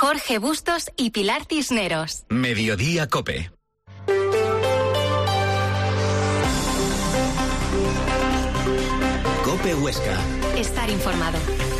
Jorge Bustos y Pilar Cisneros. Mediodía COPE. COPE Huesca. Estar informado.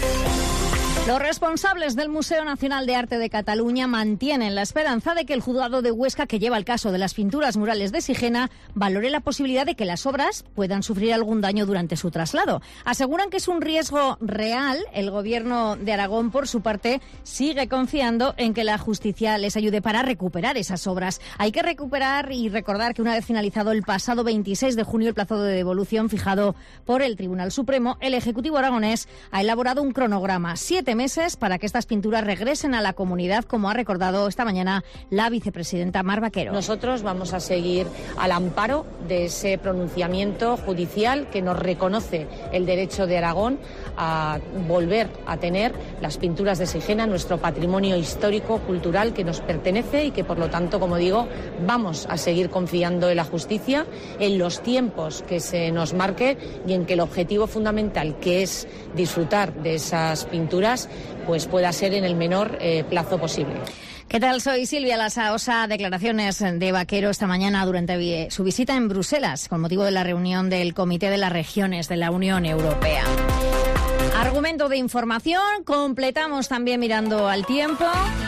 Los responsables del Museo Nacional de Arte de Cataluña mantienen la esperanza de que el juzgado de Huesca, que lleva el caso de las pinturas murales de Sigena, valore la posibilidad de que las obras puedan sufrir algún daño durante su traslado. Aseguran que es un riesgo real. El Gobierno de Aragón, por su parte, sigue confiando en que la justicia les ayude para recuperar esas obras. Hay que recuperar y recordar que una vez finalizado el pasado 26 de junio el plazo de devolución fijado por el Tribunal Supremo, el Ejecutivo aragonés ha elaborado un cronograma, 7 meses para que estas pinturas regresen a la comunidad, como ha recordado esta mañana la vicepresidenta Mar Vaquero. Nosotros vamos a seguir al amparo de ese pronunciamiento judicial que nos reconoce el derecho de Aragón a volver a tener las pinturas de Sigena, nuestro patrimonio histórico, cultural, que nos pertenece y que, por lo tanto, como digo, vamos a seguir confiando en la justicia, en los tiempos que se nos marque y en que el objetivo fundamental, que es disfrutar de esas pinturas, pues pueda ser en el menor plazo posible. ¿Qué tal? Soy Silvia Lasaosa. Declaraciones de Vaquero esta mañana durante su visita en Bruselas con motivo de la reunión del Comité de las Regiones de la Unión Europea. Argumento de información. Completamos también mirando al tiempo.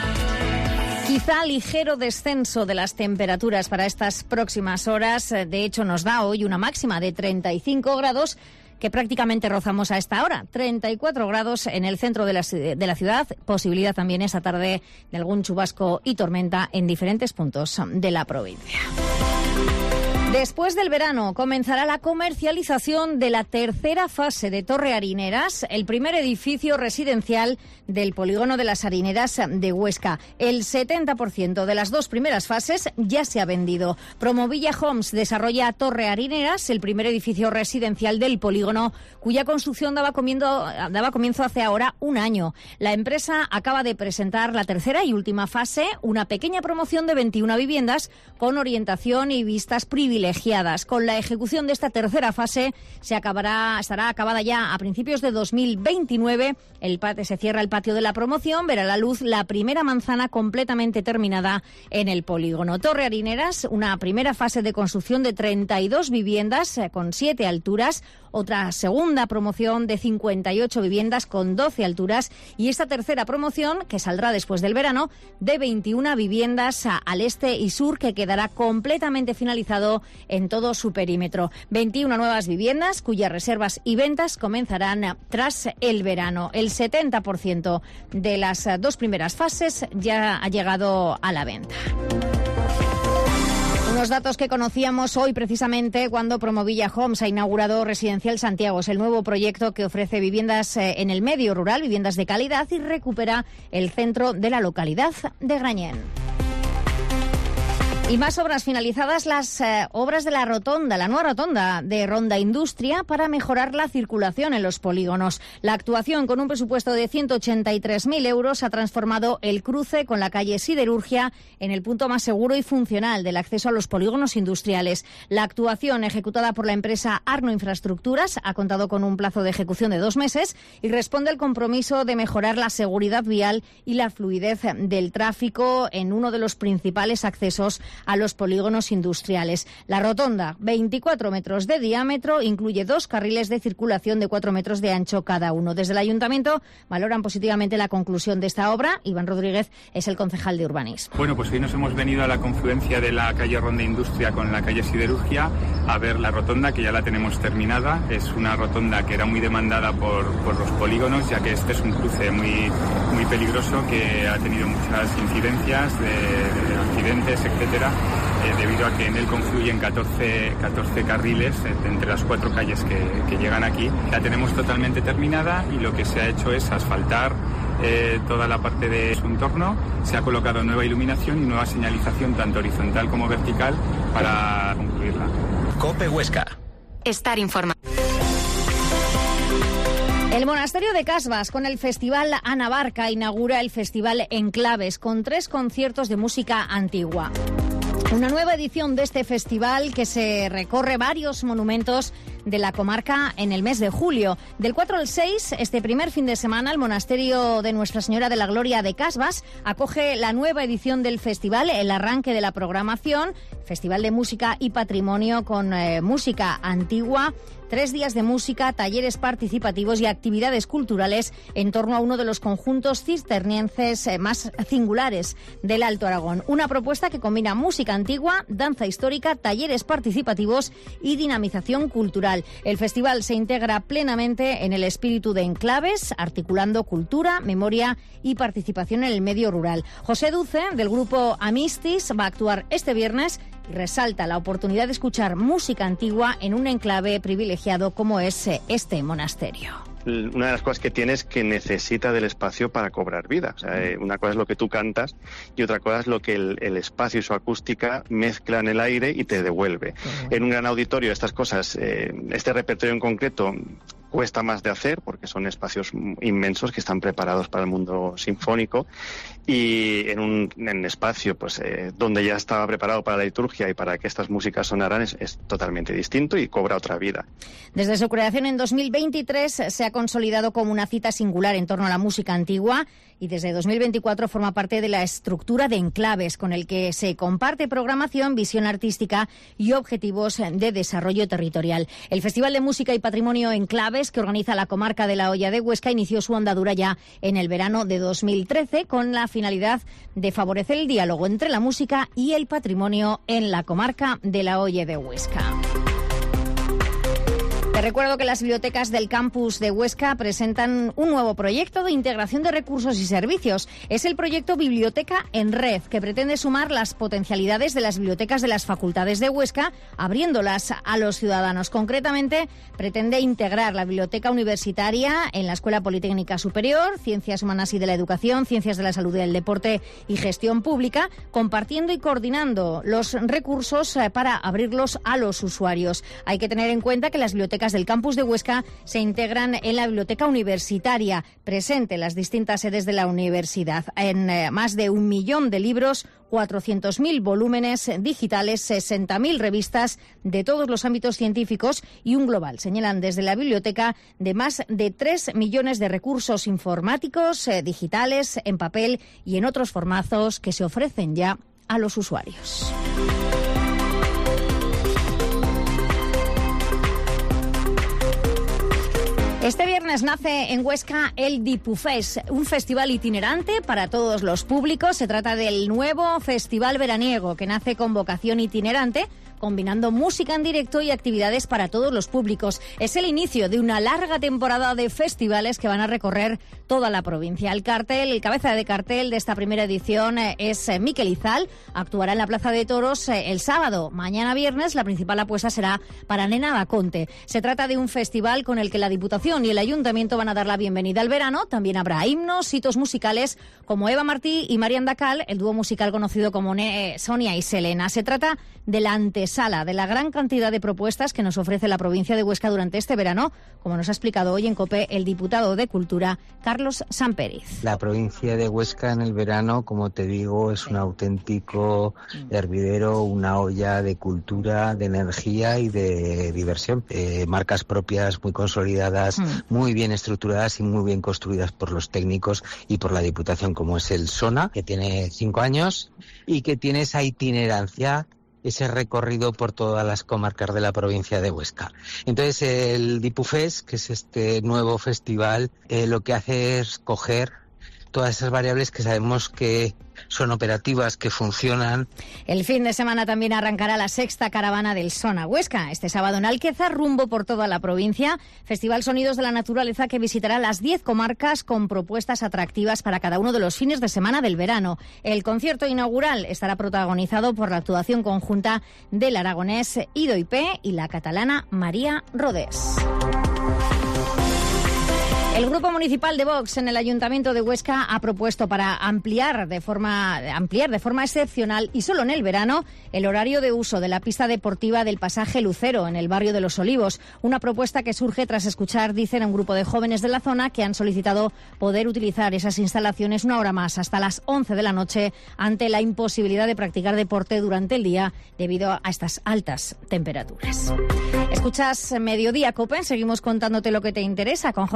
Quizá ligero descenso de las temperaturas para estas próximas horas. De hecho, nos da hoy una máxima de 35 grados. Que prácticamente rozamos a esta hora. 34 grados en el centro de la ciudad. Posibilidad también esta tarde de algún chubasco y tormenta en diferentes puntos de la provincia. Después del verano comenzará la comercialización de la tercera fase de Torre Harineras, el primer edificio residencial del polígono de las Harineras de Huesca. El 70% de las dos primeras fases ya se ha vendido. Promovilla Homes desarrolla Torre Harineras, el primer edificio residencial del polígono, cuya construcción daba comienzo hace ahora un año. La empresa acaba de presentar la tercera y última fase, una pequeña promoción de 21 viviendas con orientación y vistas privilegiadas. Con la ejecución de esta tercera fase estará acabada ya a principios de 2029. Se cierra el patio de la promoción, verá la luz la primera manzana completamente terminada en el polígono. Torre Harineras, una primera fase de construcción de 32 viviendas con 7 alturas, otra segunda promoción de 58 viviendas con 12 alturas y esta tercera promoción, que saldrá después del verano, de 21 viviendas al este y sur, que quedará completamente finalizado en todo su perímetro. 21 nuevas viviendas cuyas reservas y ventas comenzarán tras el verano. El 70% de las dos primeras fases ya ha llegado a la venta. Unos datos que conocíamos hoy precisamente cuando Promovilla Homes ha inaugurado Residencial Santiago, el nuevo proyecto que ofrece viviendas en el medio rural, viviendas de calidad, y recupera el centro de la localidad de Grañén. Y más obras finalizadas, las obras de la rotonda, la nueva rotonda de Ronda Industria, para mejorar la circulación en los polígonos. La actuación, con un presupuesto de 183.000 euros, ha transformado el cruce con la calle Siderurgia en el punto más seguro y funcional del acceso a los polígonos industriales. La actuación, ejecutada por la empresa Arno Infraestructuras, ha contado con un plazo de ejecución de 2 meses y responde al compromiso de mejorar la seguridad vial y la fluidez del tráfico en uno de los principales accesos a los polígonos industriales. La rotonda, 24 metros de diámetro, incluye 2 carriles de circulación de 4 metros de ancho cada uno. Desde el Ayuntamiento valoran positivamente la conclusión de esta obra. Iván Rodríguez es el concejal de urbanismo. Bueno, pues hoy nos hemos venido a la confluencia de la calle Ronda Industria con la calle Siderurgia a ver la rotonda, que ya la tenemos terminada. Es una rotonda que era muy demandada por los polígonos, ya que este es un cruce muy peligroso, que ha tenido muchas incidencias de accidentes, etcétera, debido a que en él confluyen 14 carriles entre las 4 calles que llegan aquí. La tenemos totalmente terminada y lo que se ha hecho es asfaltar toda la parte de su entorno. Se ha colocado nueva iluminación y nueva señalización, tanto horizontal como vertical, para concluirla. COPE Huesca. Estar informado. El Monasterio de Casbas, con el Festival Ana Barca, inaugura el Festival Enclaves, con 3 conciertos de música antigua. Una nueva edición de este festival que se recorre varios monumentos de la comarca en el mes de julio. Del 4 al 6, este primer fin de semana, el monasterio de Nuestra Señora de la Gloria de Casbas acoge la nueva edición del festival, el arranque de la programación, Festival de Música y Patrimonio con música antigua, 3 días de música, talleres participativos y actividades culturales en torno a uno de los conjuntos cistercienses más singulares del Alto Aragón. Una propuesta que combina música antigua, danza histórica, talleres participativos y dinamización cultural. El festival se integra plenamente en el espíritu de enclaves, articulando cultura, memoria y participación en el medio rural. José Duce, del grupo Amistis, va a actuar este viernes y resalta la oportunidad de escuchar música antigua en un enclave privilegiado como es este monasterio. Una de las cosas que tiene es que necesita del espacio para cobrar vida. O sea, una cosa es lo que tú cantas y otra cosa es lo que el espacio y su acústica mezclan el aire y te devuelve. En un gran auditorio estas cosas, este repertorio en concreto, cuesta más de hacer porque son espacios inmensos que están preparados para el mundo sinfónico, y en un espacio pues donde ya estaba preparado para la liturgia y para que estas músicas sonaran es totalmente distinto y cobra otra vida. Desde su creación en 2023 se ha consolidado como una cita singular en torno a la música antigua y desde 2024 forma parte de la estructura de enclaves con el que se comparte programación, visión artística y objetivos de desarrollo territorial. El Festival de Música y Patrimonio Enclaves, que organiza la comarca de la Hoya de Huesca, inició su andadura ya en el verano de 2013 con la finalidad de favorecer el diálogo entre la música y el patrimonio en la comarca de la Hoya de Huesca. Te recuerdo que las bibliotecas del campus de Huesca presentan un nuevo proyecto de integración de recursos y servicios. Es el proyecto Biblioteca en Red, que pretende sumar las potencialidades de las bibliotecas de las facultades de Huesca, abriéndolas a los ciudadanos. Concretamente, pretende integrar la biblioteca universitaria en la Escuela Politécnica Superior, Ciencias Humanas y de la Educación, Ciencias de la Salud y del Deporte y Gestión Pública, compartiendo y coordinando los recursos para abrirlos a los usuarios. Hay que tener en cuenta que las bibliotecas del campus de Huesca se integran en la biblioteca universitaria, presente en las distintas sedes de la universidad, en más de 1 millón de libros, 400.000 volúmenes digitales, 60.000 revistas de todos los ámbitos científicos y un global, señalan desde la biblioteca, de más de 3 millones de recursos informáticos, digitales, en papel y en otros formatos que se ofrecen ya a los usuarios. Este viernes nace en Huesca el Dipufés, un festival itinerante para todos los públicos. Se trata del nuevo festival veraniego que nace con vocación itinerante, combinando música en directo y actividades para todos los públicos. Es el inicio de una larga temporada de festivales que van a recorrer toda la provincia. El cabeza de cartel de esta primera edición es Miquel Izal. Actuará en la Plaza de Toros el sábado. Mañana viernes la principal apuesta será para Nena Baconte. Se trata de un festival con el que la Diputación y el Ayuntamiento van a dar la bienvenida al verano. También habrá himnos, hitos musicales como Eva Martí y Marian Dacal, el dúo musical conocido como Sonia y Selena. Se trata de la antesala de la gran cantidad de propuestas que nos ofrece la provincia de Huesca durante este verano, como nos ha explicado hoy en COPE el diputado de Cultura, Carlos Samperiz. La provincia de Huesca en el verano, como te digo, es un auténtico hervidero, una olla de cultura, de energía y de diversión. Marcas propias muy consolidadas, muy bien estructuradas y muy bien construidas por los técnicos y por la Diputación, como es el SONA, que tiene 5 años y que tiene esa itinerancia, ese recorrido por todas las comarcas de la provincia de Huesca. Entonces el Dipufés, que es este nuevo festival, lo que hace es coger todas esas variables que sabemos que son operativas, que funcionan. El fin de semana también arrancará la 6ª caravana del Sona Huesca. Este sábado en Alquezar, rumbo por toda la provincia. Festival Sonidos de la Naturaleza que visitará las 10 comarcas con propuestas atractivas para cada uno de los fines de semana del verano. El concierto inaugural estará protagonizado por la actuación conjunta del aragonés Ido IP y la catalana María Rodés. El Grupo Municipal de Vox en el Ayuntamiento de Huesca ha propuesto para ampliar de forma excepcional y solo en el verano el horario de uso de la pista deportiva del Pasaje Lucero en el barrio de Los Olivos. Una propuesta que surge tras escuchar, dicen, a un grupo de jóvenes de la zona que han solicitado poder utilizar esas instalaciones una hora más, hasta las 11 de la noche, ante la imposibilidad de practicar deporte durante el día debido a estas altas temperaturas. Escuchas Mediodía Cope, seguimos contándote lo que te interesa con